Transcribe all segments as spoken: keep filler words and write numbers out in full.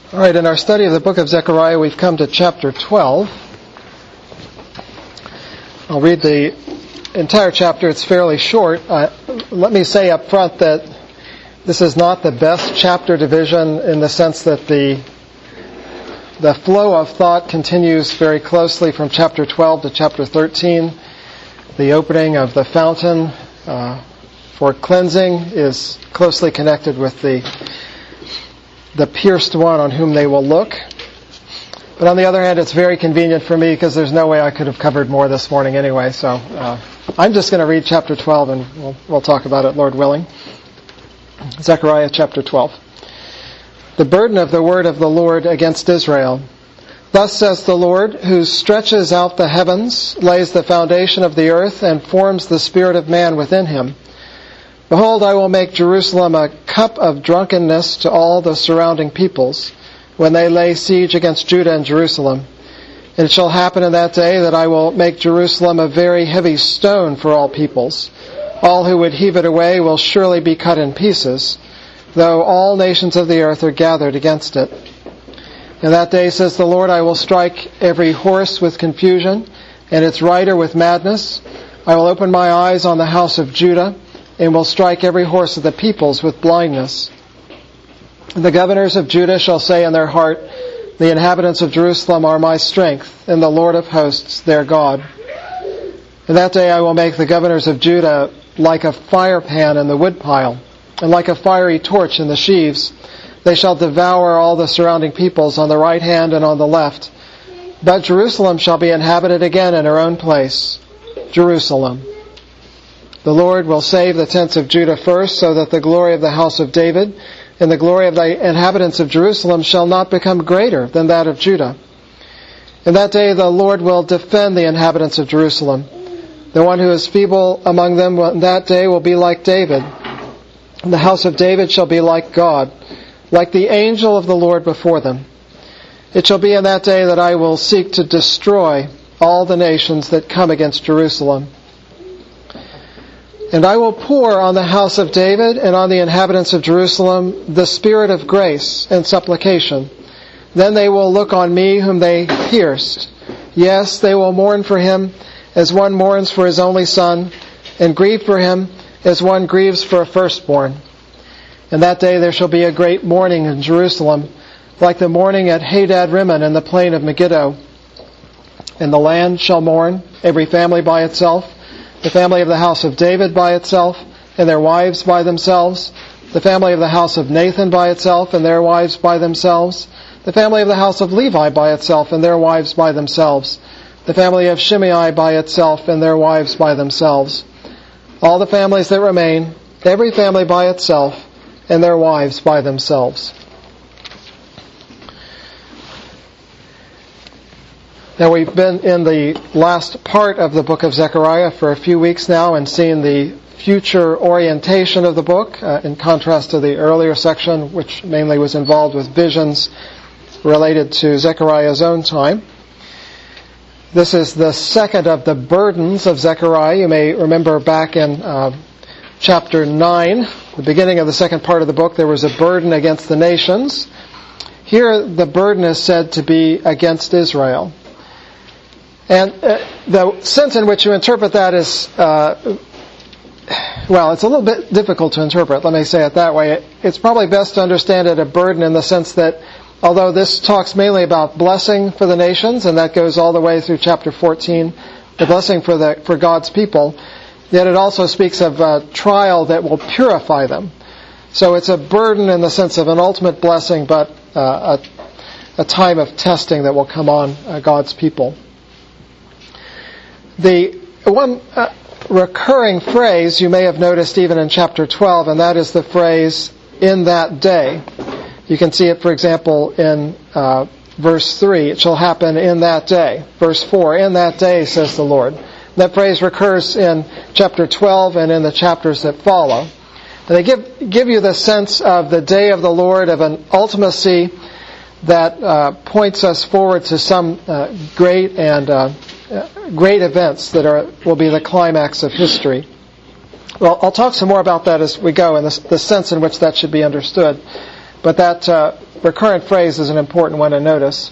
All right, in our study of the book of Zechariah, we've come to chapter twelve. I'll read the entire chapter. It's fairly short. Uh, let me say up front that this is not the best chapter division in the sense that the the flow of thought continues very closely from chapter twelve to chapter thirteen. The opening of the fountain uh, for cleansing is closely connected with the the pierced one on whom they will look. But on the other hand, it's very convenient for me because there's no way I could have covered more this morning anyway. So uh, I'm just going to read chapter twelve and we'll, we'll talk about it, Lord willing. Zechariah chapter twelve. The burden of the word of the Lord against Israel. Thus says the Lord, who stretches out the heavens, lays the foundation of the earth, and forms the spirit of man within him. Behold, I will make Jerusalem a cup of drunkenness to all the surrounding peoples, when they lay siege against Judah and Jerusalem. And it shall happen in that day that I will make Jerusalem a very heavy stone for all peoples. All who would heave it away will surely be cut in pieces, though all nations of the earth are gathered against it. In that day, says the Lord, I will strike every horse with confusion, and its rider with madness. I will open my eyes on the house of Judah, and will strike every horse of the peoples with blindness. And the governors of Judah shall say in their heart, the inhabitants of Jerusalem are my strength, and the Lord of hosts their God. In that day I will make the governors of Judah like a fire pan in the woodpile, and like a fiery torch in the sheaves. They shall devour all the surrounding peoples on the right hand and on the left. But Jerusalem shall be inhabited again in her own place, Jerusalem. The Lord will save the tents of Judah first, so that the glory of the house of David and the glory of the inhabitants of Jerusalem shall not become greater than that of Judah. In that day the Lord will defend the inhabitants of Jerusalem. The one who is feeble among them in that day will be like David. And the house of David shall be like God, like the angel of the Lord before them. It shall be in that day that I will seek to destroy all the nations that come against Jerusalem. And I will pour on the house of David and on the inhabitants of Jerusalem the spirit of grace and supplication. Then they will look on me whom they pierced. Yes, they will mourn for him as one mourns for his only son, and grieve for him as one grieves for a firstborn. In that day there shall be a great mourning in Jerusalem, like the mourning at Hadad-rimmon in the plain of Megiddo. And the land shall mourn, every family by itself, the family of the house of David by itself, and their wives by themselves, the family of the house of Nathan by itself, and their wives by themselves, the family of the house of Levi by itself, and their wives by themselves, the family of Shimei by itself, and their wives by themselves. All the families that remain, every family by itself, and their wives by themselves. Now, we've been in the last part of the book of Zechariah for a few weeks now and seen the future orientation of the book, uh, in contrast to the earlier section, which mainly was involved with visions related to Zechariah's own time. This is the second of the burdens of Zechariah. You may remember back in uh, chapter nine, the beginning of the second part of the book, there was a burden against the nations. Here, the burden is said to be against Israel. And uh, the sense in which you interpret that is, uh, well, it's a little bit difficult to interpret, let me say it that way. It, it's probably best to understand it a burden in the sense that although this talks mainly about blessing for the nations, and that goes all the way through chapter fourteen, the blessing for the for God's people, yet it also speaks of a trial that will purify them. So it's a burden in the sense of an ultimate blessing, but uh, a, a time of testing that will come on uh, God's people. The one uh, recurring phrase you may have noticed even in chapter twelve, and that is the phrase, in that day. You can see it, for example, in uh, verse three. It shall happen in that day. Verse four, in that day, says the Lord. That phrase recurs in chapter twelve and in the chapters that follow. And they give, give you the sense of the day of the Lord, of an ultimacy that uh, points us forward to some uh, great and uh, great events that are will be the climax of history. Well, I'll talk some more about that as we go and the, the sense in which that should be understood. But that uh, recurrent phrase is an important one to notice.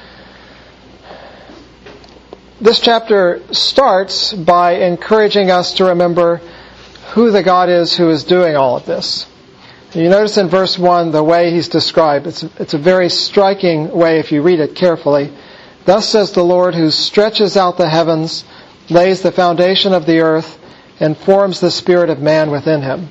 This chapter starts by encouraging us to remember who the God is who is doing all of this. You notice in verse one the way he's described. It's, it's a very striking way if you read it carefully. Thus says the Lord, who stretches out the heavens, lays the foundation of the earth, and forms the spirit of man within him.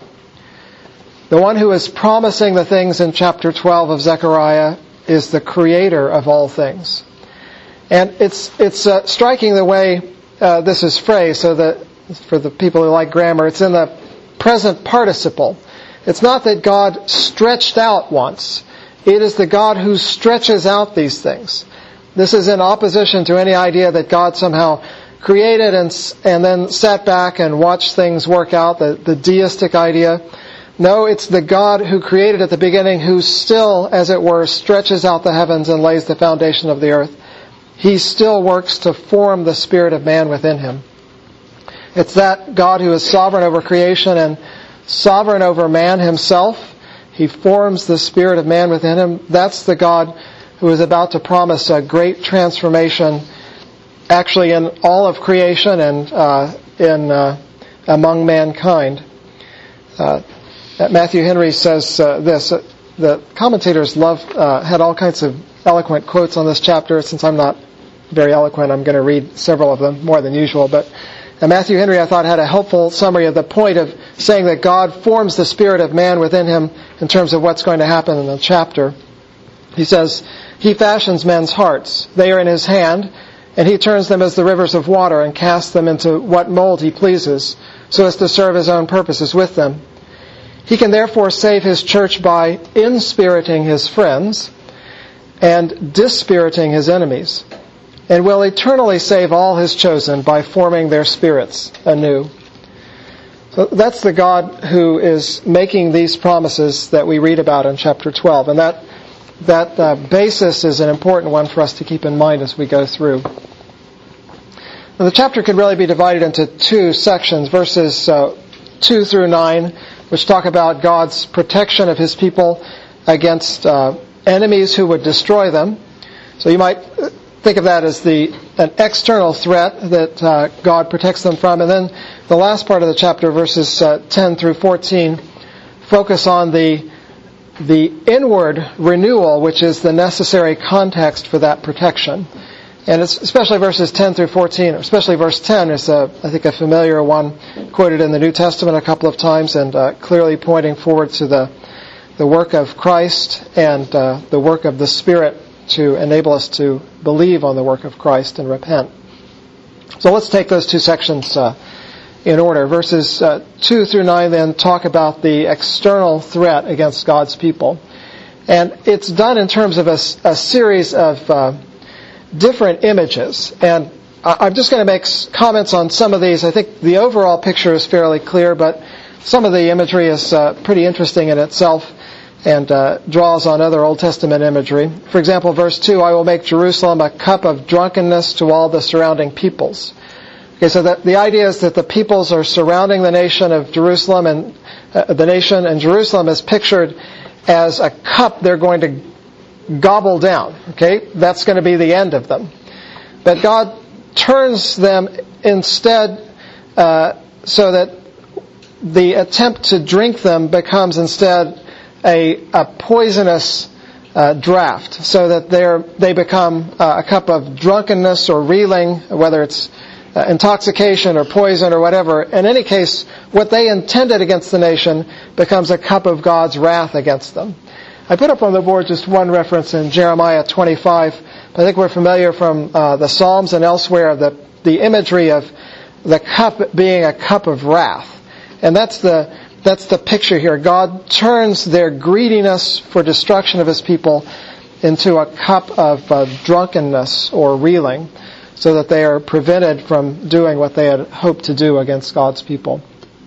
The one who is promising the things in chapter twelve of Zechariah is the creator of all things. And it's it's uh, striking the way uh, this is phrased, so that for the people who like grammar, it's in the present participle. It's not that God stretched out once. It is the God who stretches out these things. This is in opposition to any idea that God somehow created and and then sat back and watched things work out, the, the deistic idea. No, it's the God who created at the beginning who still, as it were, stretches out the heavens and lays the foundation of the earth. He still works to form the spirit of man within him. It's that God who is sovereign over creation and sovereign over man himself. He forms the spirit of man within him. That's the God who is about to promise a great transformation actually in all of creation and uh, in uh, among mankind. Uh, Matthew Henry says uh, this. Uh, the commentators love uh, had all kinds of eloquent quotes on this chapter. Since I'm not very eloquent, I'm going to read several of them, more than usual. But uh, Matthew Henry, I thought, had a helpful summary of the point of saying that God forms the spirit of man within him in terms of what's going to happen in the chapter. He says, He fashions men's hearts. They are in His hand, and He turns them as the rivers of water and casts them into what mold He pleases, so as to serve His own purposes with them. He can therefore save His church by inspiriting His friends and dispiriting His enemies, and will eternally save all His chosen by forming their spirits anew. So that's the God who is making these promises that we read about in chapter twelve, and that that uh, basis is an important one for us to keep in mind as we go through. Now, the chapter could really be divided into two sections, verses uh, two through nine, which talk about God's protection of His people against uh, enemies who would destroy them. So you might think of that as the an external threat that uh, God protects them from. And then the last part of the chapter, verses uh, ten through fourteen, focus on the the inward renewal, which is the necessary context for that protection. And it's especially verses ten through fourteen, especially verse ten is, a, I think, a familiar one quoted in the New Testament a couple of times and uh, clearly pointing forward to the the work of Christ and uh, the work of the Spirit to enable us to believe on the work of Christ and repent. So let's take those two sections uh, in order. Verses uh, two through nine then talk about the external threat against God's people. And it's done in terms of a, a series of uh, different images. And I'm just going to make comments on some of these. I think the overall picture is fairly clear, but some of the imagery is uh, pretty interesting in itself and uh, draws on other Old Testament imagery. For example, verse two, I will make Jerusalem a cup of drunkenness to all the surrounding peoples. Okay, so that the idea is that the peoples are surrounding the nation of Jerusalem, and uh, the nation and Jerusalem is pictured as a cup they're going to gobble down. Okay, that's going to be the end of them. But God turns them instead uh, so that the attempt to drink them becomes instead a, a poisonous uh, draught, so that they're, they become uh, a cup of drunkenness or reeling, whether it's uh, intoxication or poison or whatever. In any case, what they intended against the nation becomes a cup of God's wrath against them. I put up on the board just one reference in Jeremiah twenty-five. I think we're familiar from uh, the Psalms and elsewhere of the, the imagery of the cup being a cup of wrath. And that's the that's the picture here. God turns their greediness for destruction of His people into a cup of uh, drunkenness or reeling, so that they are prevented from doing what they had hoped to do against God's people.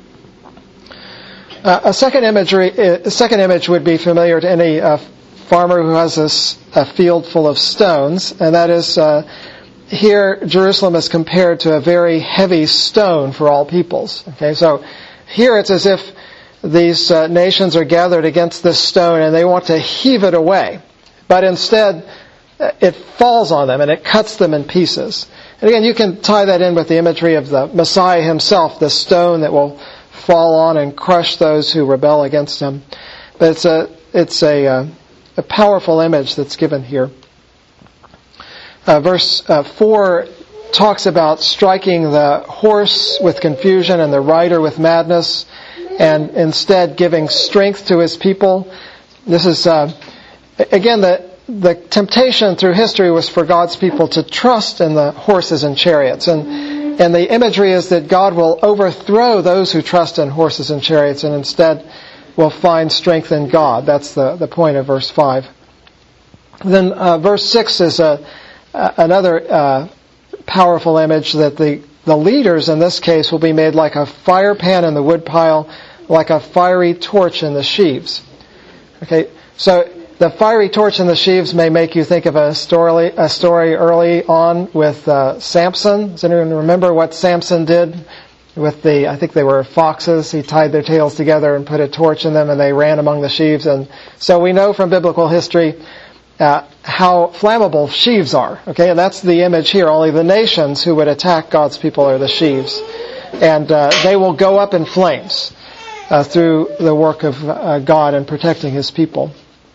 Uh, a second imagery, a second image would be familiar to any uh, farmer who has a, a field full of stones, and that is uh, here Jerusalem is compared to a very heavy stone for all peoples. Okay, so here it's as if these uh, nations are gathered against this stone and they want to heave it away. but instead it falls on them and it cuts them in pieces. And again, you can tie that in with the imagery of the Messiah himself, the stone that will fall on and crush those who rebel against him. But it's a it's a, uh, a powerful image that's given here. Uh, verse uh, four talks about striking the horse with confusion and the rider with madness, and instead giving strength to his people. This is, uh, again, the, the temptation through history was for God's people to trust in the horses and chariots. And, and the imagery is that God will overthrow those who trust in horses and chariots and instead will find strength in God. That's the, the point of verse five. Then uh, verse six is a, uh, another uh, powerful image that the The leaders in this case will be made like a fire pan in the woodpile, like a fiery torch in the sheaves. Okay, so the fiery torch in the sheaves may make you think of a story, a story early on with uh, Samson. Does anyone remember what Samson did with the, I think they were foxes. He tied their tails together and put a torch in them and they ran among the sheaves. And so we know from biblical history Uh, how flammable sheaves are. Okay, and that's the image here. Only the nations who would attack God's people are the sheaves. And uh, they will go up in flames uh, through the work of uh, God in protecting His people.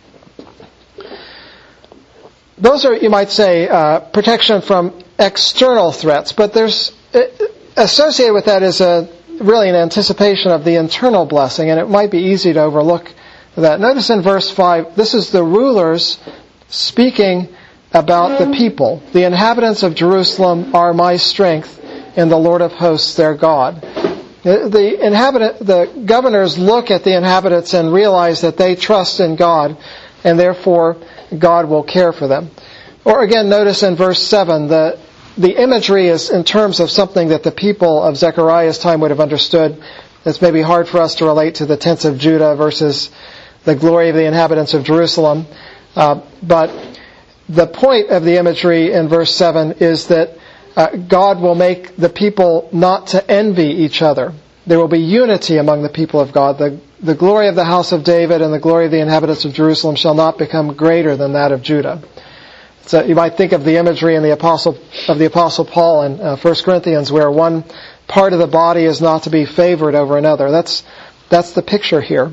Those are, you might say, uh, protection from external threats, but there's uh, associated with that is a really an anticipation of the internal blessing, and it might be easy to overlook that. Notice in verse five, this is the rulers speaking about the people. The inhabitants of Jerusalem are my strength, and the Lord of hosts their God. The inhabitant, the governors look at the inhabitants and realize that they trust in God, and therefore God will care for them. Or again, notice in verse seven, the the imagery is in terms of something that the people of Zechariah's time would have understood. It's maybe hard for us to relate to the tents of Judah versus the glory of the inhabitants of Jerusalem. Uh, but the point of the imagery in verse seven is that uh, God will make the people not to envy each other. There will be unity among the people of God. The, the glory of the house of David and the glory of the inhabitants of Jerusalem shall not become greater than that of Judah. So you might think of the imagery in the apostle of the Apostle Paul in uh, First Corinthians, where one part of the body is not to be favored over another. That's that's the picture here.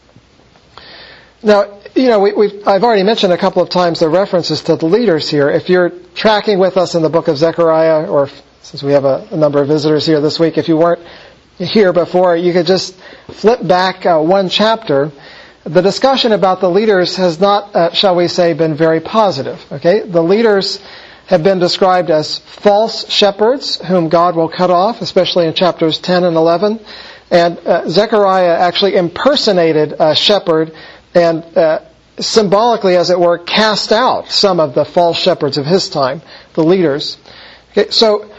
Now, you know, we, we've, I've already mentioned a couple of times the references to the leaders here. If you're tracking with us in the book of Zechariah, or if, since we have a, a number of visitors here this week, if you weren't here before, you could just flip back uh, one chapter. The discussion about the leaders has not, uh, shall we say, been very positive. Okay, the leaders have been described as false shepherds, whom God will cut off, especially in chapters ten and eleven. And uh, Zechariah actually impersonated a shepherd and uh, symbolically, as it were, cast out some of the false shepherds of his time, the leaders. Okay, so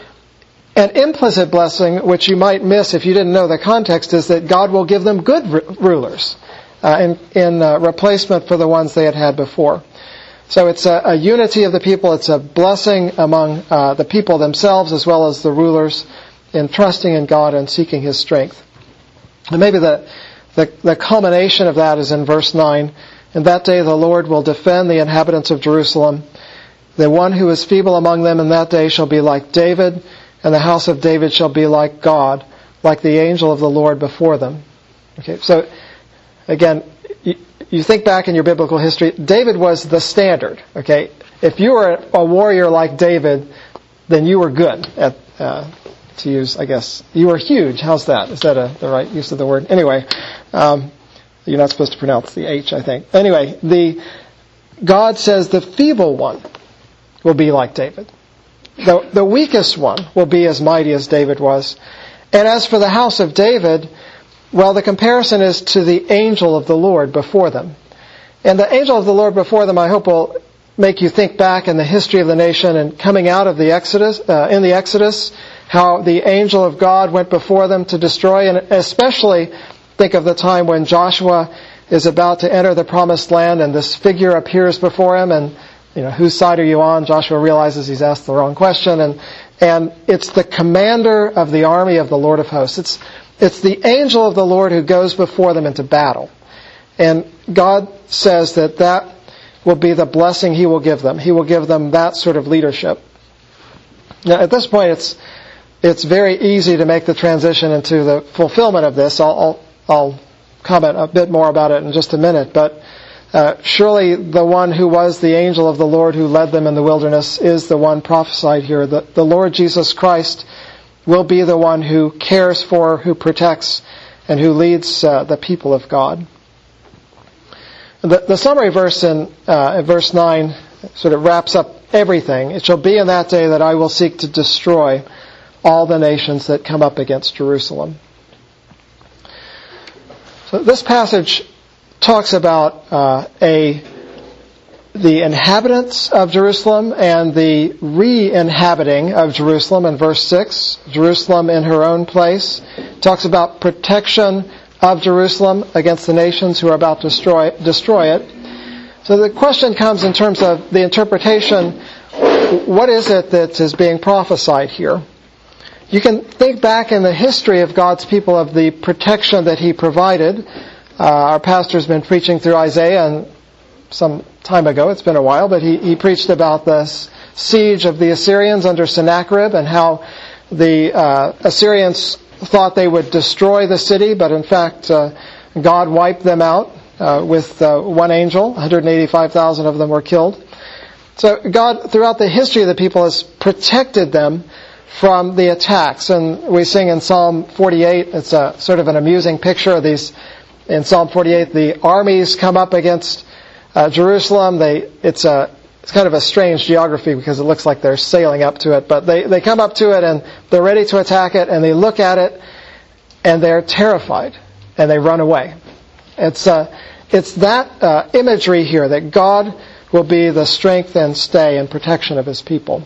an implicit blessing, which you might miss if you didn't know the context, is that God will give them good r- rulers uh, in, in uh, replacement for the ones they had had before. So it's a, a unity of the people. It's a blessing among uh, the people themselves as well as the rulers in trusting in God and seeking His strength. And maybe the The, the culmination of that is in verse nine. In that day the Lord will defend the inhabitants of Jerusalem. The one who is feeble among them in that day shall be like David, and the house of David shall be like God, like the angel of the Lord before them. Okay, so again, you, you think back in your biblical history, David was the standard. Okay, if you were a warrior like David, then you were good at uh, to use, I guess. You were huge. How's that? Is that a, the right use of the word? Anyway, um, you're not supposed to pronounce the H, I think. Anyway, the God says the feeble one will be like David. The, the weakest one will be as mighty as David was. And as for the house of David, well, the comparison is to the angel of the Lord before them. And the angel of the Lord before them, I hope, will make you think back in the history of the nation and coming out of the Exodus, uh, in the Exodus, how the angel of God went before them to destroy, and especially think of the time when Joshua is about to enter the promised land and this figure appears before him, and you know, whose side are you on? Joshua realizes he's asked the wrong question, and and it's the commander of the army of the Lord of hosts. It's it's the angel of the Lord who goes before them into battle. And God says that that will be the blessing he will give them. He will give them that sort of leadership. Now, at this point, it's it's very easy to make the transition into the fulfillment of this. I'll, I'll, I'll comment a bit more about it in just a minute, but uh, surely the one who was the angel of the Lord who led them in the wilderness is the one prophesied here. The, the Lord Jesus Christ will be the one who cares for, who protects, and who leads uh, the people of God. The, the summary verse in, uh, in verse nine sort of wraps up everything. It shall be in that day that I will seek to destroy all the nations that come up against Jerusalem. So this passage talks about uh, a the inhabitants of Jerusalem and the re-inhabiting of Jerusalem in verse six. Jerusalem in her own place. It talks about protection of Jerusalem against the nations who are about to destroy, destroy it. So the question comes in terms of the interpretation. What is it that is being prophesied here? You can think back in the history of God's people of the protection that He provided. Uh, our pastor's been preaching through Isaiah and some time ago, it's been a while, but he, he preached about the siege of the Assyrians under Sennacherib and how the uh, Assyrians thought they would destroy the city, but in fact uh, God wiped them out uh, with uh, one angel. one hundred eighty-five thousand of them were killed. So God, throughout the history of the people, has protected them from the attacks. And we sing in Psalm forty-eight, it's a sort of an amusing picture of these. In Psalm forty-eight, the armies come up against uh, Jerusalem. They, it's a, it's kind of a strange geography because it looks like they're sailing up to it. But they, they come up to it and they're ready to attack it, and they look at it and they're terrified and they run away. It's uh, it's that uh, imagery here that God will be the strength and stay and protection of His people.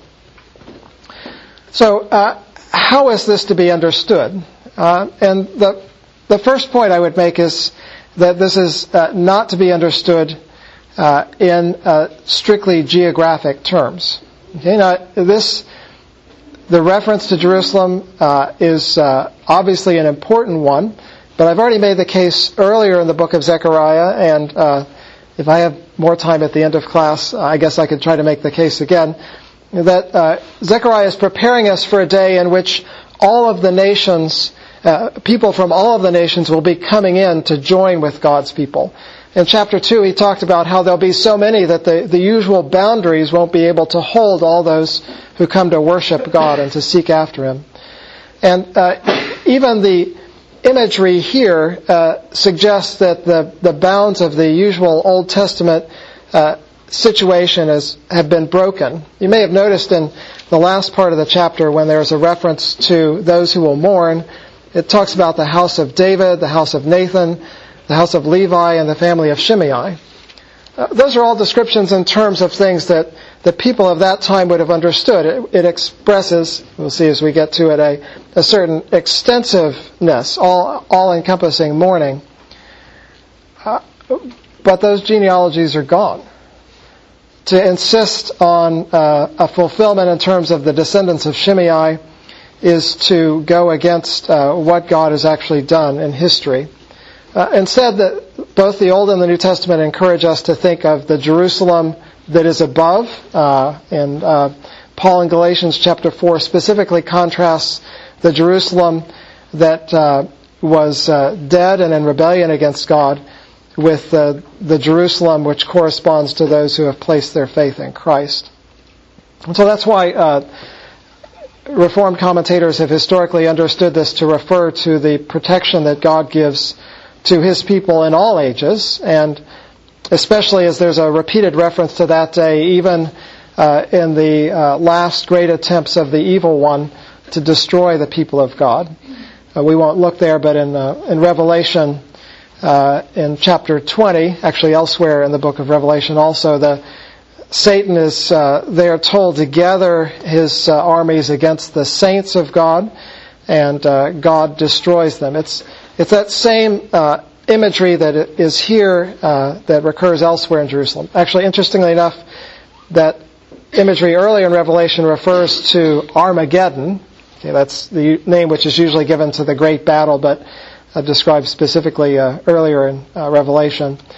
So, uh, how is this to be understood? Uh, and the the first point I would make is that this is uh, not to be understood uh, in uh, strictly geographic terms. Okay, now this the reference to Jerusalem uh, is uh, obviously an important one, but I've already made the case earlier in the book of Zechariah, and uh, if I have more time at the end of class, I guess I could try to make the case again. That uh, Zechariah is preparing us for a day in which all of the nations, uh, people from all of the nations will be coming in to join with God's people. In chapter two, he talked about how there'll be so many that the, the usual boundaries won't be able to hold all those who come to worship God and to seek after Him. And uh, even the imagery here uh, suggests that the, the bounds of the usual Old Testament uh, situation has have been broken. You may have noticed in the last part of the chapter when there's a reference to those who will mourn, it talks about the house of David, the house of Nathan, the house of Levi, and the family of Shimei. Uh, those are all descriptions in terms of things that the people of that time would have understood. It, it expresses, we'll see as we get to it, a, a certain extensiveness, all all-encompassing mourning. Uh, but those genealogies are gone. To insist on uh, a fulfillment in terms of the descendants of Shimei is to go against uh, what God has actually done in history. Uh, instead, that both the Old and the New Testament encourage us to think of the Jerusalem that is above. Uh, and uh, Paul in Galatians chapter four specifically contrasts the Jerusalem that uh, was uh, dead and in rebellion against God with uh, the Jerusalem which corresponds to those who have placed their faith in Christ. And so that's why uh, Reformed commentators have historically understood this to refer to the protection that God gives to His people in all ages, and especially as there's a repeated reference to that day, even uh, in the uh, last great attempts of the evil one to destroy the people of God. Uh, we won't look there, but in uh, in Revelation, uh, in chapter twenty, actually elsewhere in the book of Revelation also, the Satan is uh, there told to gather his uh, armies against the saints of God, and uh, God destroys them. It's It's that same uh, imagery that is here uh, that recurs elsewhere in Jerusalem. Actually, interestingly enough, that imagery earlier in Revelation refers to Armageddon. Okay, that's the name which is usually given to the great battle, but uh, described specifically uh, earlier in uh, Revelation.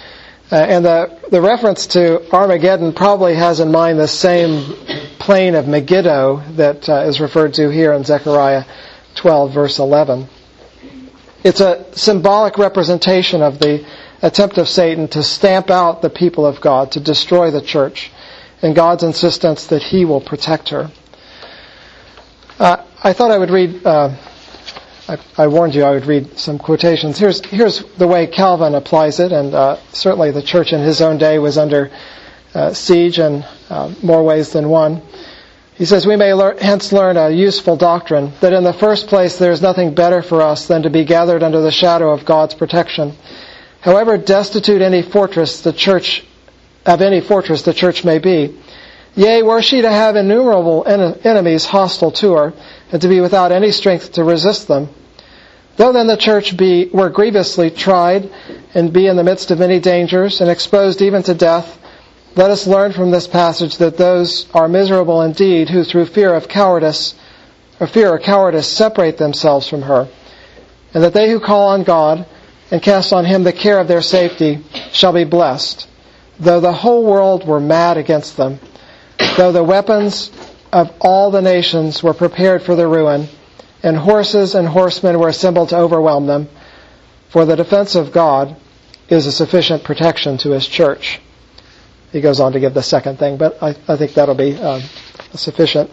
Uh, and the, the reference to Armageddon probably has in mind the same plain of Megiddo that uh, is referred to here in Zechariah twelve, verse eleven. It's a symbolic representation of the attempt of Satan to stamp out the people of God, to destroy the church, and God's insistence that He will protect her. Uh, I thought I would read, uh, I, I warned you I would read some quotations. Here's, here's the way Calvin applies it, and uh, certainly the church in his own day was under uh, siege in uh, more ways than one. He says, "We may lear- hence learn a useful doctrine, that in the first place there is nothing better for us than to be gathered under the shadow of God's protection. However destitute any fortress the church, of any fortress the church may be, yea, were she to have innumerable en- enemies hostile to her, and to be without any strength to resist them, though then the church be were grievously tried, and be in the midst of many dangers, and exposed even to death, let us learn from this passage that those are miserable indeed who through fear of cowardice, or fear or cowardice separate themselves from her, and that they who call on God and cast on Him the care of their safety shall be blessed, though the whole world were mad against them, though the weapons of all the nations were prepared for their ruin, and horses and horsemen were assembled to overwhelm them, for the defense of God is a sufficient protection to His church." He goes on to give the second thing, but I, I think that'll be um, sufficient.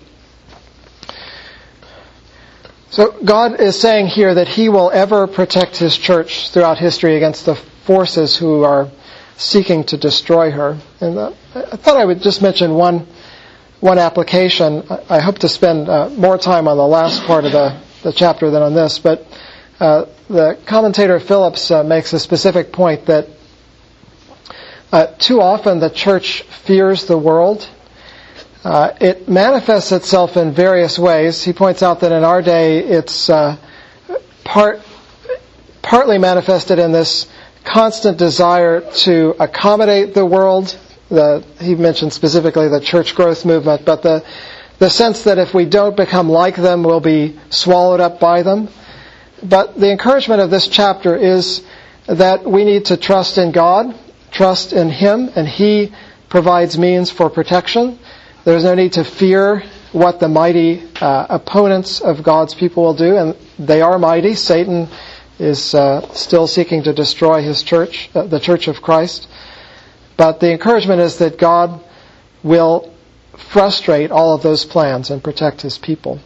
So God is saying here that He will ever protect His church throughout history against the forces who are seeking to destroy her. And uh, I thought I would just mention one one application. I hope to spend uh, more time on the last part of the, the chapter than on this, but uh, the commentator Phillips uh, makes a specific point that Uh, too often the church fears the world. Uh, it manifests itself in various ways. He points out that in our day it's uh, part, partly manifested in this constant desire to accommodate the world. The, he mentioned specifically the church growth movement, but the, the sense that if we don't become like them, we'll be swallowed up by them. But the encouragement of this chapter is that we need to trust in God, trust in Him, and He provides means for protection. There's no need to fear what the mighty uh, opponents of God's people will do, and they are mighty. Satan is uh, still seeking to destroy his church, uh, the Church of Christ. But the encouragement is that God will frustrate all of those plans and protect His people.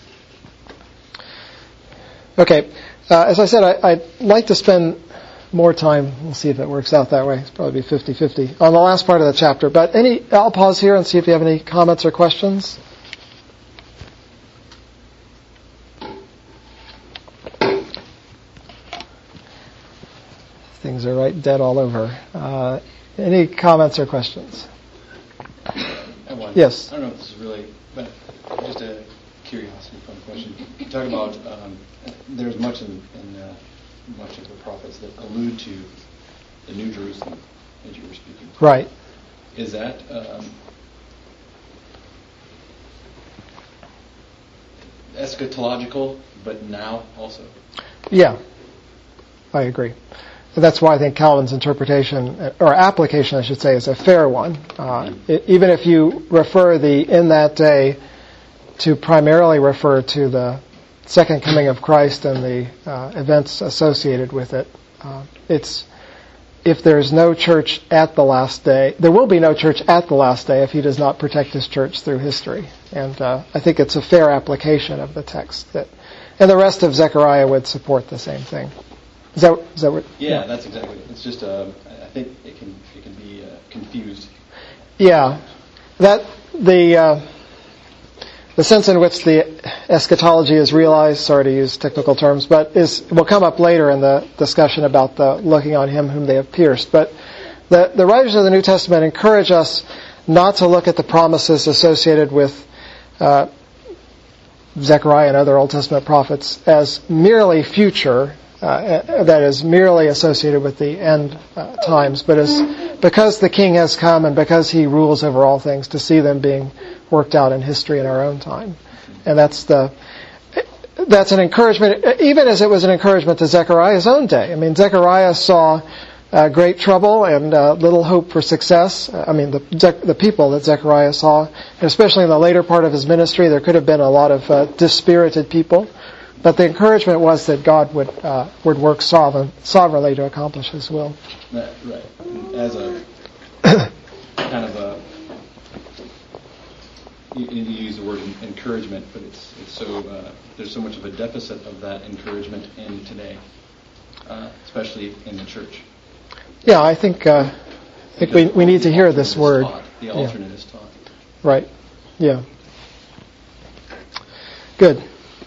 Okay, uh, as I said, I, I'd like to spend more time, we'll see if it works out that way. It's probably fifty-fifty on the last part of the chapter. But any, I'll pause here and see if you have any comments or questions. Things are right dead all over. Uh, any comments or questions? I have one. Yes. I don't know if this is really, but just a curiosity fun question. You talk about um, there's much in, in uh, much of the prophets that allude to the New Jerusalem that you were speaking to. Right. Is that um, eschatological, but now also? Yeah, I agree. That's why I think Calvin's interpretation, or application, I should say, is a fair one. Uh, it, even if you refer the "in that day" to primarily refer to the second coming of Christ and the uh, events associated with it. Uh, it's if there's no church at the last day, there will be no church at the last day if He does not protect His church through history. And uh, I think it's a fair application of the text. That, and the rest of Zechariah would support the same thing. Is that, is that what? Yeah, yeah. that's exactly it. It's just, um, I think it can it can be uh, confused. Yeah, that the. Uh, The sense in which the eschatology is realized, sorry to use technical terms, but is will come up later in the discussion about the looking on Him whom they have pierced. But the, the writers of the New Testament encourage us not to look at the promises associated with uh, Zechariah and other Old Testament prophets as merely future, uh, that is merely associated with the end uh, times, but as because the King has come and because He rules over all things, to see them being worked out in history in our own time. And that's the that's an encouragement, even as it was an encouragement to Zechariah's own day. I mean, Zechariah saw uh, great trouble and uh, little hope for success. I mean, the the people that Zechariah saw, and especially in the later part of his ministry, there could have been a lot of uh, dispirited people. But the encouragement was that God would uh, would work sovereign, sovereignly to accomplish His will. Right. right. As a kind of a, you, you use the word encouragement, but it's it's so uh, there's so much of a deficit of that encouragement in today, uh, especially in the church. Yeah, I think uh, I think we we need to hear this word. Taught, the alternate yeah. is taught. Right. Yeah. Good.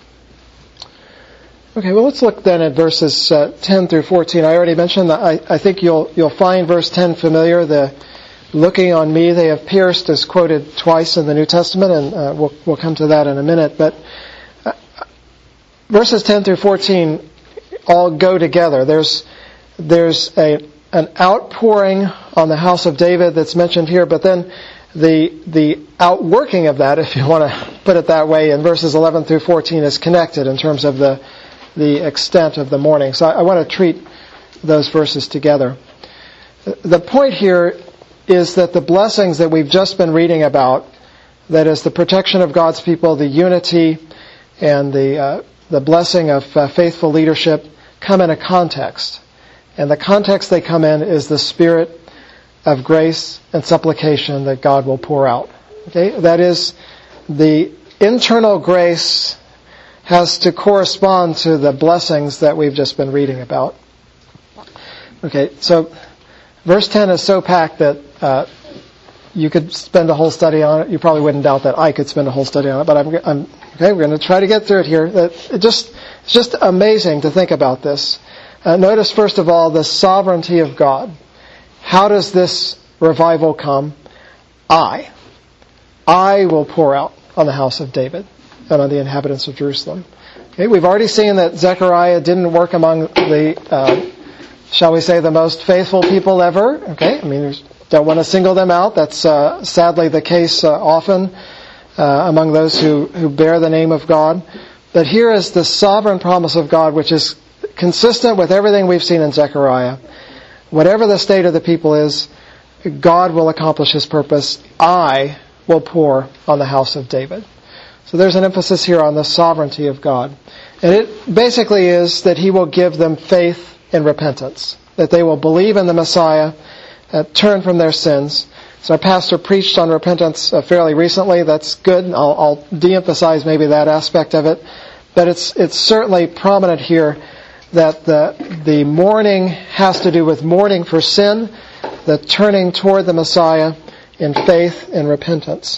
Okay, well, let's look then at verses uh, ten through fourteen. I already mentioned that I, I think you'll you'll find verse ten familiar. The "looking on me they have pierced" is quoted twice in the New Testament, and uh, we'll we'll come to that in a minute. But uh, verses ten through fourteen all go together. There's there's a an outpouring on the house of David that's mentioned here, but then the the outworking of that, if you want to put it that way, in verses eleven through fourteen is connected in terms of the the extent of the mourning. So I, I want to treat those verses together. The point here is that the blessings that we've just been reading about, that is the protection of God's people, the unity, and the uh, the blessing of uh, faithful leadership, come in a context. And the context they come in is the spirit of grace and supplication that God will pour out. Okay, that is, the internal grace has to correspond to the blessings that we've just been reading about. Okay, so verse ten is so packed that uh, you could spend a whole study on it. You probably wouldn't doubt that I could spend a whole study on it, but I'm, I'm okay. We're going to try to get through it here. It just it's just amazing to think about this. Uh, notice first of all the sovereignty of God. How does this revival come? I, I will pour out on the house of David and on the inhabitants of Jerusalem. Okay, we've already seen that Zechariah didn't work among the, uh, shall we say, the most faithful people ever. Okay, I mean, don't want to single them out. That's uh, sadly the case uh, often uh, among those who, who bear the name of God. But here is the sovereign promise of God, which is consistent with everything we've seen in Zechariah. Whatever the state of the people is, God will accomplish His purpose. I will pour on the house of David. So there's an emphasis here on the sovereignty of God. And it basically is that He will give them faith in repentance, that they will believe in the Messiah, uh, turn from their sins. So our pastor preached on repentance uh, fairly recently. That's good. I'll, I'll de-emphasize maybe that aspect of it. But it's it's certainly prominent here that the the mourning has to do with mourning for sin, the turning toward the Messiah in faith and repentance.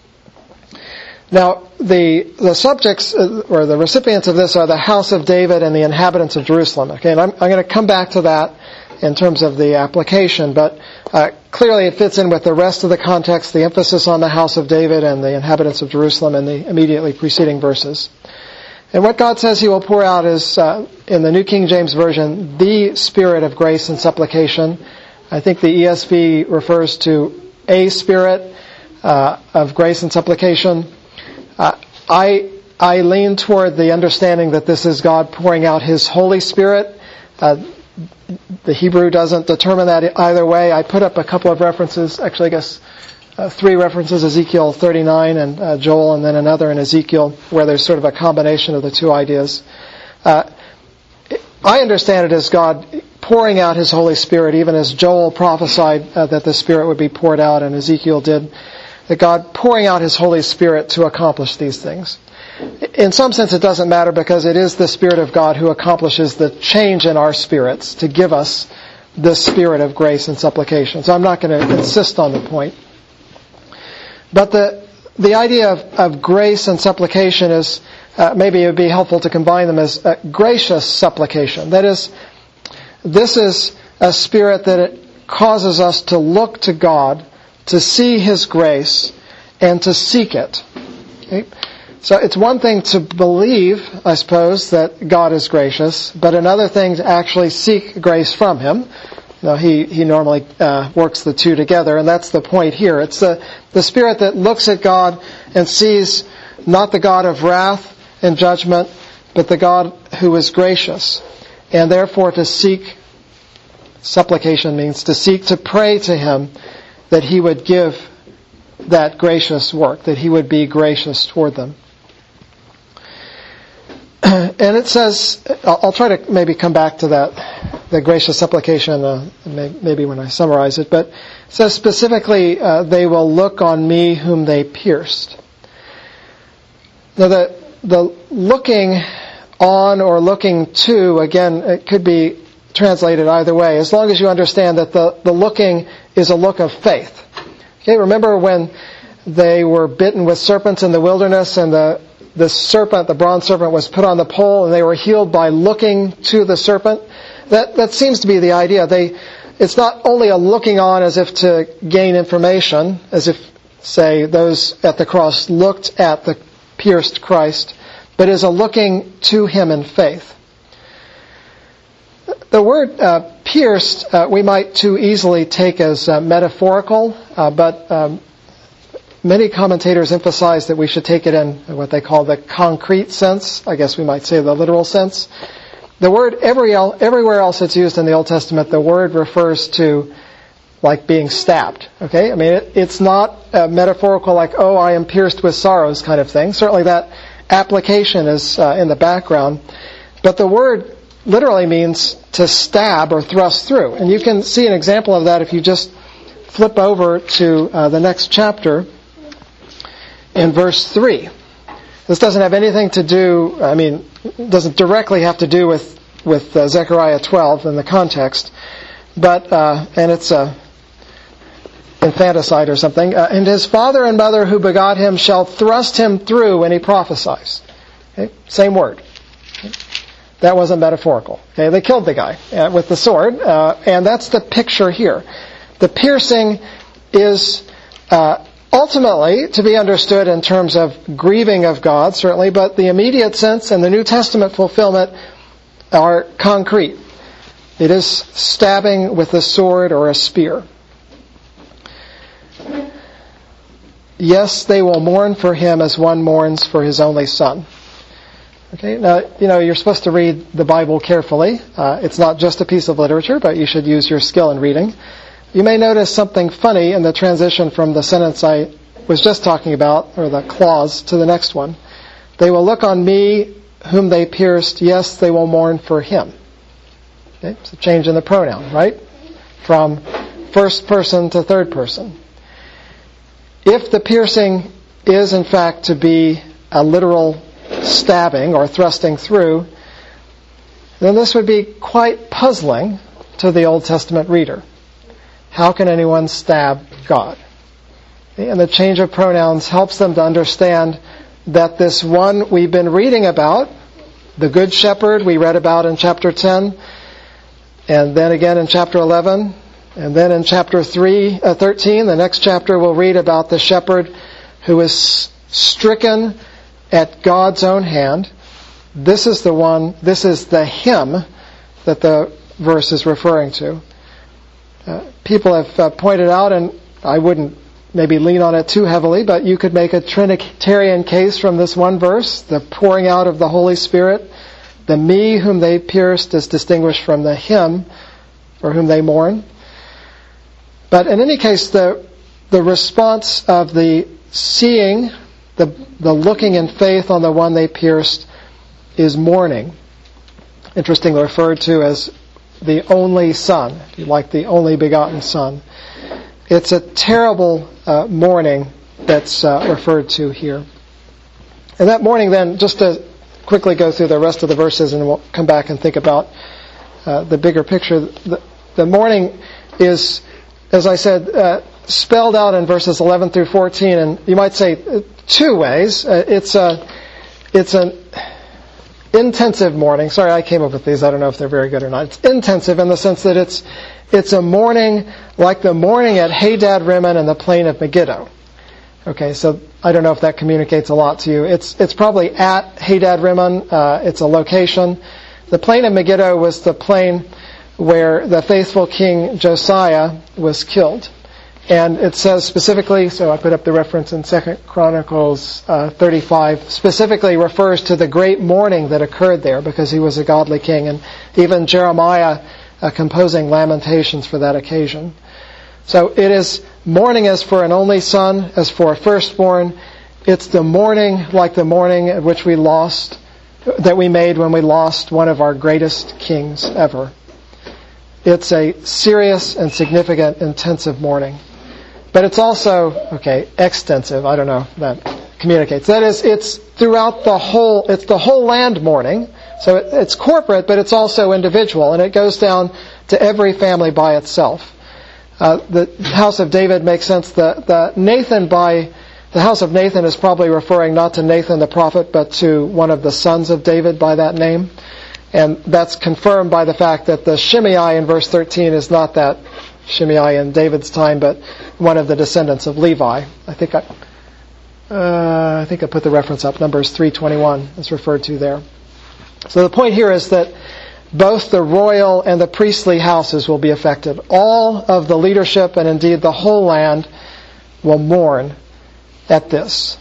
Now, the the subjects or the recipients of this are the house of David and the inhabitants of Jerusalem. Okay, and I'm, I'm going to come back to that in terms of the application, but uh, clearly it fits in with the rest of the context, the emphasis on the house of David and the inhabitants of Jerusalem in the immediately preceding verses. And what God says He will pour out is, uh, in the New King James Version, the spirit of grace and supplication. I think the E S V refers to a spirit uh, of grace and supplication. Uh, I I lean toward the understanding that this is God pouring out His Holy Spirit. Uh, the Hebrew doesn't determine that either way. I put up a couple of references, actually I guess uh, three references, Ezekiel thirty-nine and uh, Joel, and then another in Ezekiel, where there's sort of a combination of the two ideas. Uh, I understand it as God pouring out His Holy Spirit, even as Joel prophesied uh, that the Spirit would be poured out, and Ezekiel did, that God pouring out His Holy Spirit to accomplish these things. In some sense it doesn't matter, because it is the Spirit of God who accomplishes the change in our spirits to give us this spirit of grace and supplication. So I'm not going to insist on the point. But the the idea of, of grace and supplication is, uh, maybe it would be helpful to combine them as uh, gracious supplication. That is, this is a spirit that it causes us to look to God, to see His grace, and to seek it. Okay? So it's one thing to believe, I suppose, that God is gracious, but another thing to actually seek grace from Him. Now, he, he normally uh, works the two together, and that's the point here. It's the, the spirit that looks at God and sees not the God of wrath and judgment, but the God who is gracious, and therefore to seek supplication means to seek to pray to him that he would give that gracious work, that he would be gracious toward them. And it says, I'll try to maybe come back to that, the gracious supplication, uh, maybe when I summarize it, but it says specifically, uh, they will look on me whom they pierced. Now the, the looking on or looking to, again, it could be translated either way, as long as you understand that the, the looking is a look of faith. Okay, remember when they were bitten with serpents in the wilderness and the The serpent, the bronze serpent, was put on the pole, and they were healed by looking to the serpent. That that seems to be the idea. They, it's not only a looking on as if to gain information, as if, say, those at the cross looked at the pierced Christ, but is a looking to him in faith. The word uh, pierced uh, we might too easily take as uh, metaphorical, uh, but um, many commentators emphasize that we should take it in what they call the concrete sense. I guess we might say the literal sense. The word, every, everywhere else it's used in the Old Testament, the word refers to like being stabbed. Okay? I mean, it, it's not uh, metaphorical like, oh, I am pierced with sorrows kind of thing. Certainly that application is uh, in the background. But the word literally means to stab or thrust through. And you can see an example of that if you just flip over to uh, the next chapter. In verse three. This doesn't have anything to do, I mean, it doesn't directly have to do with, with uh, Zechariah twelve in the context, but, uh, and it's a infanticide or something. Uh, and his father and mother who begot him shall thrust him through when he prophesies. Okay? Same word. Okay? That wasn't metaphorical. Okay? They killed the guy uh, with the sword, uh, and that's the picture here. The piercing is, uh, ultimately, to be understood in terms of grieving of God, certainly, but the immediate sense and the New Testament fulfillment are concrete. It is stabbing with a sword or a spear. Yes, they will mourn for him as one mourns for his only son. Okay, now, you know, you're supposed to read the Bible carefully. Uh, it's not just a piece of literature, but you should use your skill in reading. You may notice something funny in the transition from the sentence I was just talking about, or the clause, to the next one. They will look on me whom they pierced, yes, they will mourn for him. Okay? It's a change in the pronoun, right? From first person to third person. If the piercing is in fact to be a literal stabbing or thrusting through, then this would be quite puzzling to the Old Testament reader. How can anyone stab God? And the change of pronouns helps them to understand that this one we've been reading about, the Good Shepherd we read about in chapter ten, and then again in chapter eleven, and then in chapter three, uh, thirteen, the next chapter we'll read about the shepherd who is stricken at God's own hand. This is the one, this is the him that the verse is referring to. Uh, people have uh, pointed out, and I wouldn't maybe lean on it too heavily, but you could make a Trinitarian case from this one verse, the pouring out of the Holy Spirit. The me whom they pierced is distinguished from the him for whom they mourn. But in any case, the the response of the seeing, the the looking in faith on the one they pierced is mourning. Interestingly referred to as the only son, if you like, the only begotten son. It's a terrible uh, mourning that's uh, referred to here. And that mourning then, just to quickly go through the rest of the verses and we'll come back and think about uh, the bigger picture. The, the mourning is, as I said, uh, spelled out in verses eleven through fourteen, and you might say uh, two ways. Uh, it's a, it's an intensive mourning. Sorry, I came up with these. I don't know if they're very good or not. It's intensive in the sense that it's it's a mourning like the mourning at Hadad Rimmon and the plain of Megiddo. Okay, so I don't know if that communicates a lot to you. It's it's probably at Hadad Rimmon. Uh, it's a location. The plain of Megiddo was the plain where the faithful king Josiah was killed. And it says specifically, so I put up the reference in Second Chronicles uh, thirty-five, specifically refers to the great mourning that occurred there because he was a godly king. And even Jeremiah uh, composing lamentations for that occasion. So it is mourning as for an only son, as for a firstborn. It's the mourning like the mourning at which we lost, that we made when we lost one of our greatest kings ever. It's a serious and significant, intensive mourning. But it's also, okay, extensive. I don't know if that communicates. That is, it's throughout the whole, it's the whole land mourning. So it, it's corporate, but it's also individual, and it goes down to every family by itself. Uh, the house of David makes sense. The, the Nathan by, the house of Nathan is probably referring not to Nathan the prophet, but to one of the sons of David by that name. And that's confirmed by the fact that the Shimei in verse thirteen is not that Shimei in David's time, but one of the descendants of Levi. I think I, uh, I think I put the reference up. Numbers three twenty-one is referred to there. So the point here is that both the royal and the priestly houses will be affected. All of the leadership and indeed the whole land will mourn at this.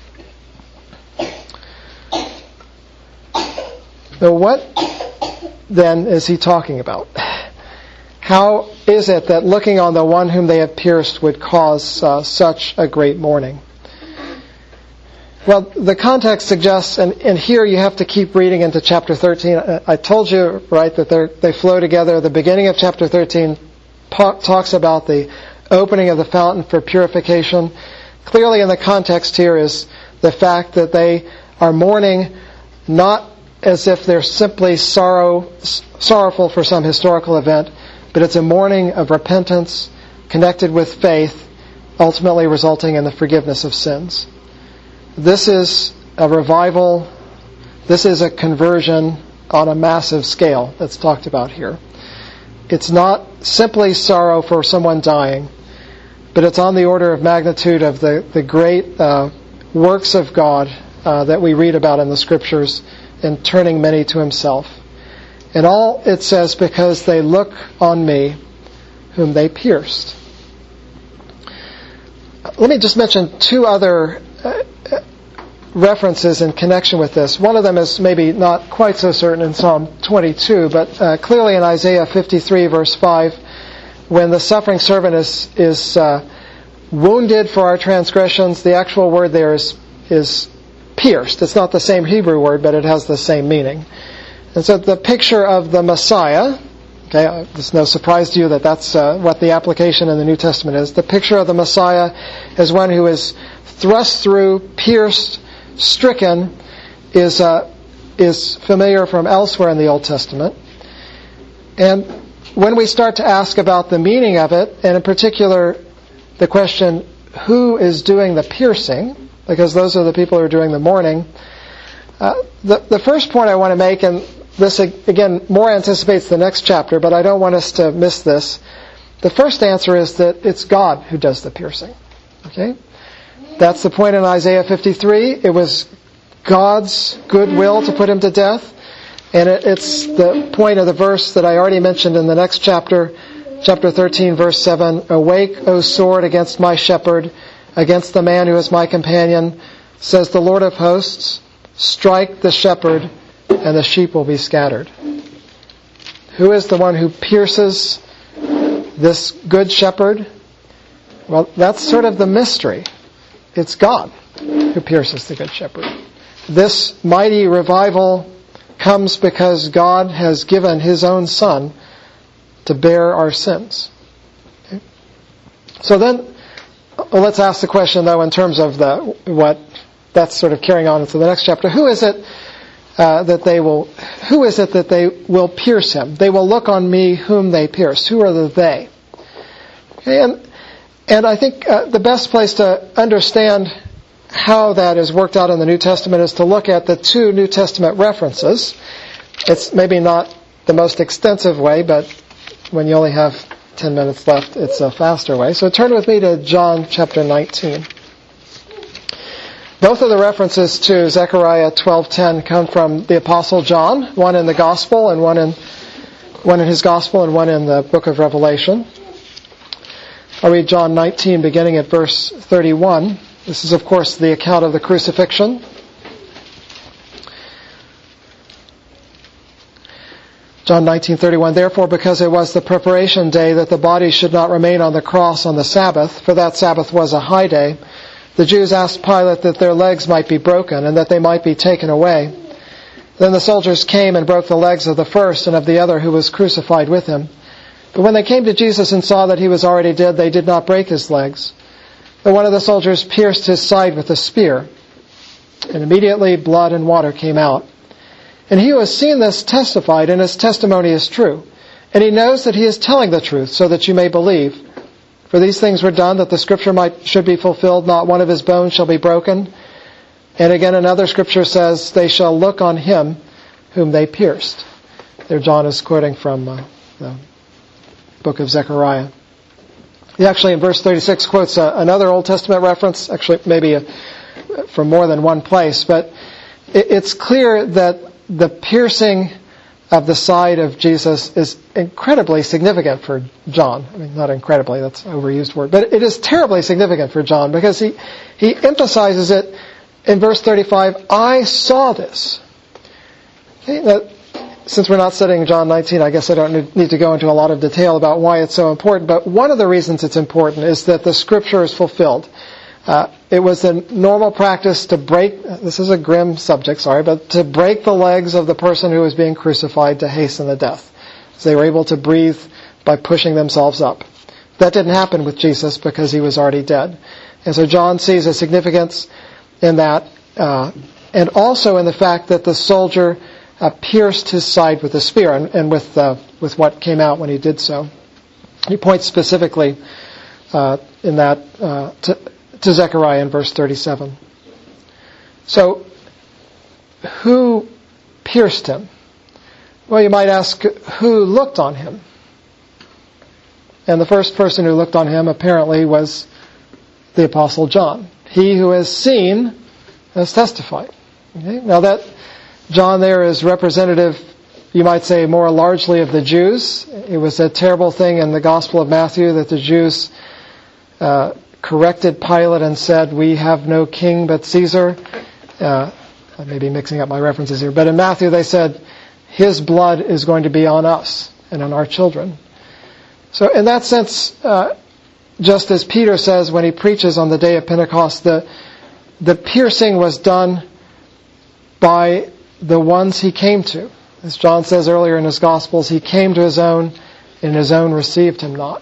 So what then is he talking about? How is it that looking on the one whom they have pierced would cause uh, such a great mourning? Well, the context suggests, and, and here you have to keep reading into chapter thirteen. I told you, right, that they flow together. The beginning of chapter thirteen po- talks about the opening of the fountain for purification. Clearly in the context here is the fact that they are mourning not as if they're simply sorrow, sorrowful for some historical event, but it's a mourning of repentance connected with faith, ultimately resulting in the forgiveness of sins. This is a revival. This is a conversion on a massive scale that's talked about here. It's not simply sorrow for someone dying, but it's on the order of magnitude of the, the great uh, works of God uh, that we read about in the Scriptures in turning many to Himself. And all it says, because they look on me, whom they pierced. Let me just mention two other uh, references in connection with this. One of them is maybe not quite so certain in Psalm twenty-two, but uh, clearly in Isaiah fifty-three, verse five, when the suffering servant is is uh, wounded for our transgressions, the actual word there is is pierced. It's not the same Hebrew word, but it has the same meaning. And so the picture of the Messiah, okay, it's no surprise to you that that's uh, what the application in the New Testament is. The picture of the Messiah as one who is thrust through, pierced, stricken, is uh, is familiar from elsewhere in the Old Testament. And when we start to ask about the meaning of it, and in particular the question, who is doing the piercing, because those are the people who are doing the mourning, uh, the, the first point I want to make, and this again more anticipates the next chapter, but I don't want us to miss this. The first answer is that it's God who does the piercing. Okay? That's the point in Isaiah fifty-three. It was God's goodwill to put him to death. And it, it's the point of the verse that I already mentioned in the next chapter, chapter thirteen, verse seven. Awake, O sword, against my shepherd, against the man who is my companion, says the Lord of hosts. Strike the shepherd, and the sheep will be scattered. Who is the one who pierces this good shepherd? Well, that's sort of the mystery. It's God who pierces the good shepherd. This mighty revival comes because God has given His own Son to bear our sins. Okay? So then, well, let's ask the question, though, in terms of the what that's sort of carrying on into the next chapter. Who is it uh, that they will? Who is it that they will pierce him? They will look on me, whom they pierced. Who are the they? Okay, and and I think uh, the best place to understand how that is worked out in the New Testament is to look at the two New Testament references. It's maybe not the most extensive way, but when you only have ten minutes left, it's a faster way. So turn with me to John chapter nineteen. Both of the references to Zechariah twelve ten come from the Apostle John, one in the Gospel and one in one in his Gospel and one in the book of Revelation. I'll read John nineteen, beginning at verse thirty-one. This is, of course, the account of the crucifixion. John nineteen thirty-one, therefore, because it was the preparation day that the body should not remain on the cross on the Sabbath, for that Sabbath was a high day, the Jews asked Pilate that their legs might be broken and that they might be taken away. Then the soldiers came and broke the legs of the first and of the other who was crucified with him. But when they came to Jesus and saw that he was already dead, they did not break his legs. But one of the soldiers pierced his side with a spear, and immediately blood and water came out. And he who has seen this testified, and his testimony is true. And he knows that he is telling the truth, so that you may believe. For these things were done that the scripture might should be fulfilled, not one of his bones shall be broken. And again another scripture says, they shall look on him whom they pierced. There John is quoting from uh, the book of Zechariah. He actually in verse thirty-six quotes uh, another Old Testament reference, actually maybe a, from more than one place, but it, it's clear that the piercing of the side of Jesus is incredibly significant for John. I mean, not incredibly, that's an overused word, but it is terribly significant for John because he, he emphasizes it in verse thirty-five, I saw this. Okay, now, since we're not studying John nineteen, I guess I don't need to go into a lot of detail about why it's so important, but one of the reasons it's important is that the scripture is fulfilled. Uh, it was a normal practice to break, this is a grim subject, sorry, but to break the legs of the person who was being crucified to hasten the death. So they were able to breathe by pushing themselves up. That didn't happen with Jesus because he was already dead. And so John sees a significance in that, uh, and also in the fact that the soldier uh, pierced his side with a spear, and, and with uh, with what came out when he did so. He points specifically uh, in that uh, to to Zechariah in verse thirty-seven. So, who pierced him? Well, you might ask, who looked on him? And the first person who looked on him apparently was the Apostle John. He who has seen has testified. Okay? Now that John there is representative, you might say, more largely of the Jews. It was a terrible thing in the Gospel of Matthew that the Jews uh, corrected Pilate and said, we have no king but Caesar. Uh, I may be mixing up my references here, but in Matthew they said, his blood is going to be on us and on our children. So in that sense, uh, just as Peter says when he preaches on the day of Pentecost, the, the piercing was done by the ones he came to. As John says earlier in his Gospels, he came to his own, and his own received him not.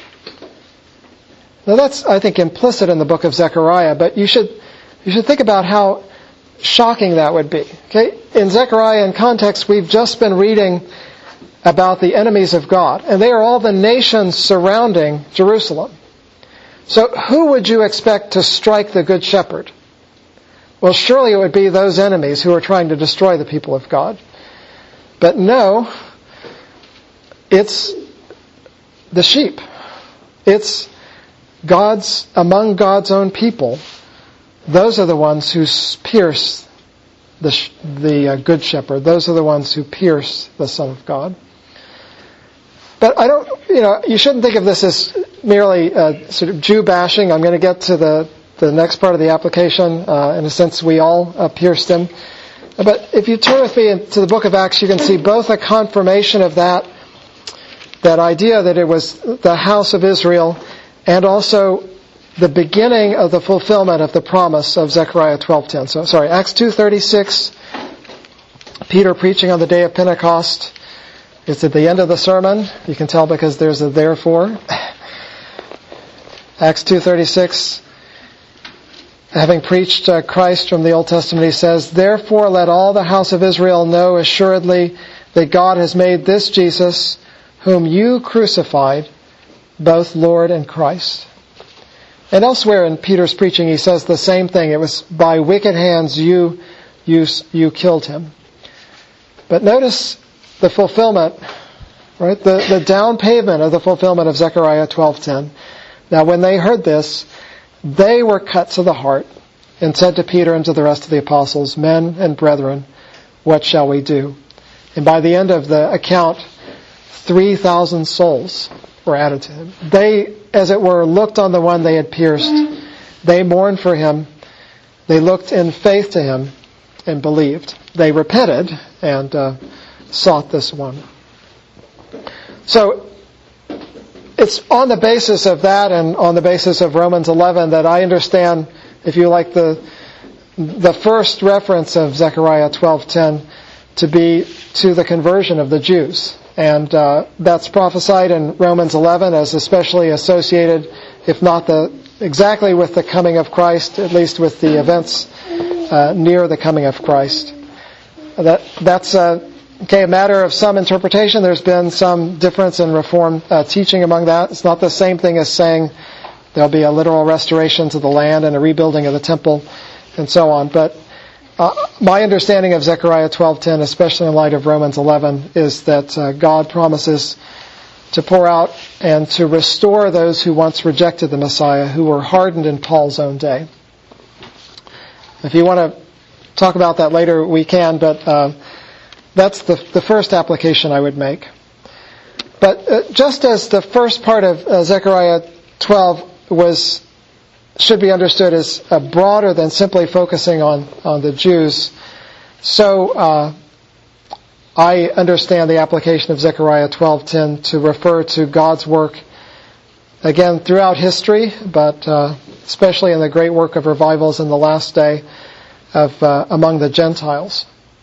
Now that's, I think, implicit in the book of Zechariah, but you should you should think about how shocking that would be. Okay, in Zechariah, in context, we've just been reading about the enemies of God, and they are all the nations surrounding Jerusalem. So who would you expect to strike the Good Shepherd? Well, surely it would be those enemies who are trying to destroy the people of God. But no, it's the sheep. It's God's, among God's own people, those are the ones who pierce the the uh, Good Shepherd. Those are the ones who pierce the Son of God. But I don't, you know, you shouldn't think of this as merely uh, sort of Jew bashing. I'm going to get to the, the next part of the application. Uh, in a sense, we all uh, pierced him. But if you turn with me to the book of Acts, you can see both a confirmation of that, that idea that it was the house of Israel, and also the beginning of the fulfillment of the promise of Zechariah twelve ten. So, sorry, Acts two thirty-six, Peter preaching on the day of Pentecost. It's at the end of the sermon. You can tell because there's a therefore. Acts two thirty-six, having preached uh, Christ from the Old Testament, he says, therefore let all the house of Israel know assuredly that God has made this Jesus, whom you crucified, both Lord and Christ. And elsewhere in Peter's preaching, he says the same thing. It was by wicked hands you, you, you killed him. But notice the fulfillment, right? The, the down payment of the fulfillment of Zechariah twelve ten. Now when they heard this, they were cut to the heart and said to Peter and to the rest of the apostles, men and brethren, what shall we do? And by the end of the account, three thousand souls were added to him. They, as it were, looked on the one they had pierced. They mourned for him. They looked in faith to him and believed. They repented and uh, sought this one. So it's on the basis of that and on the basis of Romans eleven that I understand, if you like, the the first reference of Zechariah twelve ten to be to the conversion of the Jews. And uh, that's prophesied in Romans eleven as especially associated, if not the exactly with the coming of Christ, at least with the events uh, near the coming of Christ. That That's uh, okay, a matter of some interpretation. There's been some difference in Reformed uh, teaching among that. It's not the same thing as saying there'll be a literal restoration to the land and a rebuilding of the temple and so on. But uh, my understanding of Zechariah twelve ten, especially in light of Romans eleven, is that uh, God promises to pour out and to restore those who once rejected the Messiah, who were hardened in Paul's own day. If you want to talk about that later, we can, but uh, that's the, the first application I would make. But uh, just as the first part of uh, Zechariah twelve was should be understood as uh, broader than simply focusing on, on the Jews, so uh, I understand the application of Zechariah twelve ten to refer to God's work, again, throughout history, but uh, especially in the great work of revivals in the last day of uh, among the Gentiles.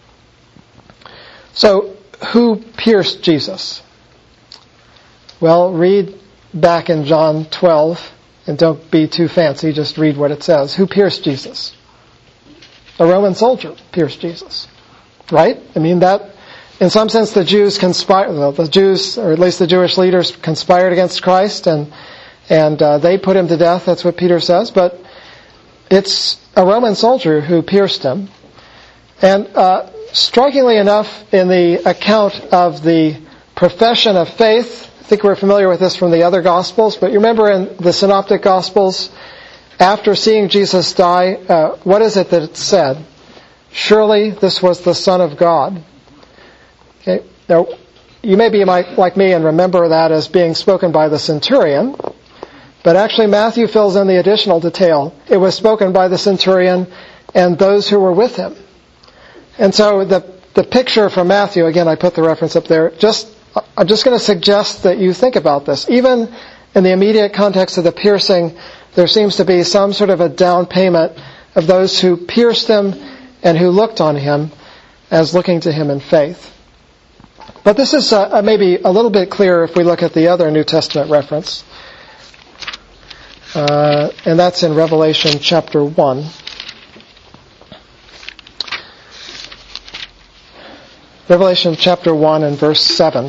So, who pierced Jesus? Well, read back in John twelve, and don't be too fancy, just read what it says. Who pierced Jesus? A Roman soldier pierced Jesus. Right? I mean, that, in some sense, the Jews conspired, well, the Jews, or at least the Jewish leaders, conspired against Christ, and and uh, they put him to death, that's what Peter says, but it's a Roman soldier who pierced him. And uh, strikingly enough, in the account of the profession of faith, I think we're familiar with this from the other Gospels, but you remember in the Synoptic Gospels, after seeing Jesus die, uh, what is it that it said? Surely this was the Son of God. Okay. Now, you may be like me and remember that as being spoken by the centurion, but actually Matthew fills in the additional detail. It was spoken by the centurion and those who were with him. And so the the picture from Matthew, again, I put the reference up there, just I'm just going to suggest that you think about this. Even in the immediate context of the piercing, there seems to be some sort of a down payment of those who pierced him and who looked on him as looking to him in faith. But this is uh, maybe a little bit clearer if we look at the other New Testament reference. Uh, and that's in Revelation chapter one. Revelation chapter one and verse seven.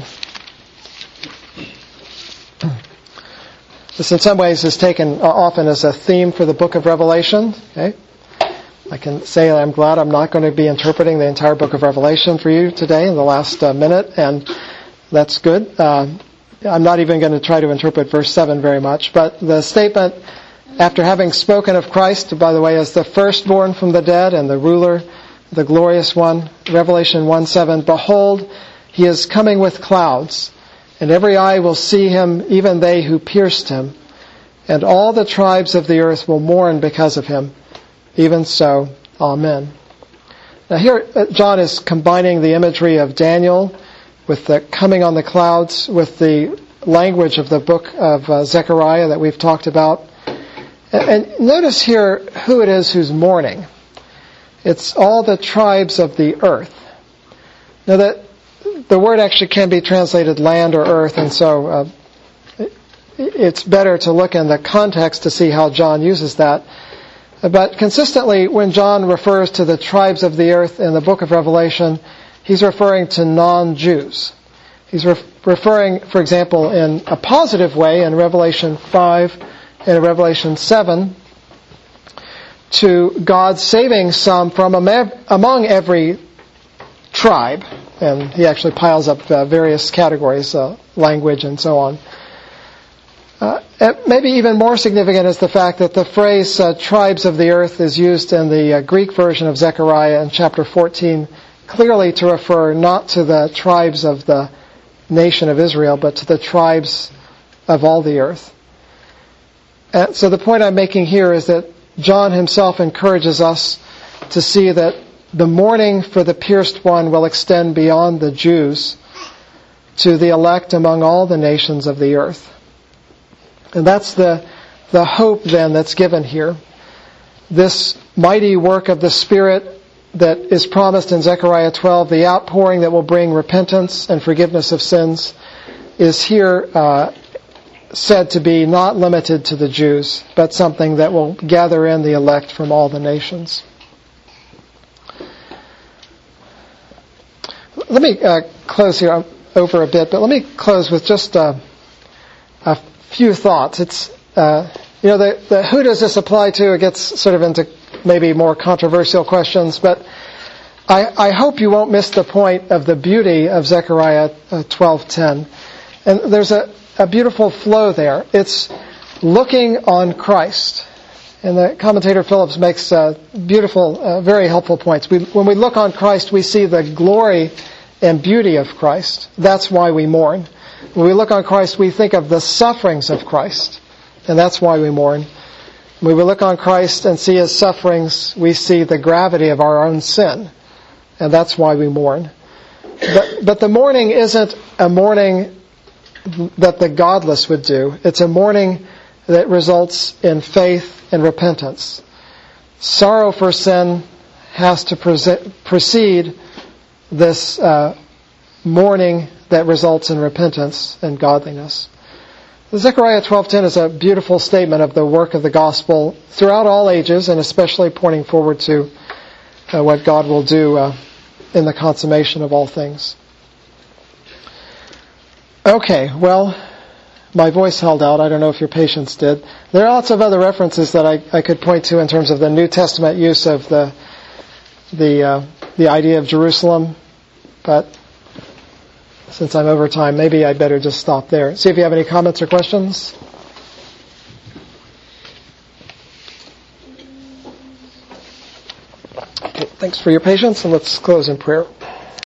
This in some ways is taken often as a theme for the book of Revelation. Okay? I can say I'm glad I'm not going to be interpreting the entire book of Revelation for you today in the last uh, minute, and that's good. Uh, I'm not even going to try to interpret verse seven very much, but the statement, after having spoken of Christ, by the way, as the firstborn from the dead and the ruler, the glorious one, Revelation one seven, behold, he is coming with clouds, and every eye will see him, even they who pierced him, and all the tribes of the earth will mourn because of him. Even so, amen. Now here, John is combining the imagery of Daniel with the coming on the clouds, with the language of the book of uh, Zechariah that we've talked about. And, and notice here who it is who's mourning. It's all the tribes of the earth. Now that the word actually can be translated land or earth, and so uh, it's better to look in the context to see how John uses that. But consistently, when John refers to the tribes of the earth in the book of Revelation, he's referring to non-Jews. He's re- referring, for example, in a positive way in Revelation five and Revelation seven, to God saving some from among every tribe. And he actually piles up uh, various categories, uh, language and so on. Uh, maybe even more significant is the fact that the phrase uh, tribes of the earth is used in the uh, Greek version of Zechariah in chapter fourteen, clearly to refer not to the tribes of the nation of Israel, but to the tribes of all the earth. And so the point I'm making here is that John himself encourages us to see that the mourning for the pierced one will extend beyond the Jews to the elect among all the nations of the earth. And that's the, the hope then that's given here. This mighty work of the Spirit that is promised in Zechariah twelve, the outpouring that will bring repentance and forgiveness of sins, is here uh, said to be not limited to the Jews, but something that will gather in the elect from all the nations. Let me uh, close here over a bit, but let me close with just uh, a few thoughts. It's uh, you know the, the who does this apply to? It gets sort of into maybe more controversial questions, but I, I hope you won't miss the point of the beauty of Zechariah twelve ten. And there's a, a beautiful flow there. It's looking on Christ. And the commentator Phillips makes uh, beautiful, uh, very helpful points. We, when we look on Christ, we see the glory and beauty of Christ. That's why we mourn. When we look on Christ, we think of the sufferings of Christ. And that's why we mourn. When we look on Christ and see His sufferings, we see the gravity of our own sin. And that's why we mourn. But, but the mourning isn't a mourning that the godless would do. It's a mourning that results in faith and repentance. Sorrow for sin has to pre- precede this uh, mourning that results in repentance and godliness. Zechariah twelve ten is a beautiful statement of the work of the gospel throughout all ages, and especially pointing forward to uh, what God will do uh, in the consummation of all things. Okay, well, my voice held out. I don't know if your patience did. There are lots of other references that I, I could point to in terms of the New Testament use of the the uh, the idea of Jerusalem, but since I'm over time, maybe I better just stop there. See if you have any comments or questions. Okay, thanks for your patience, and let's close in prayer.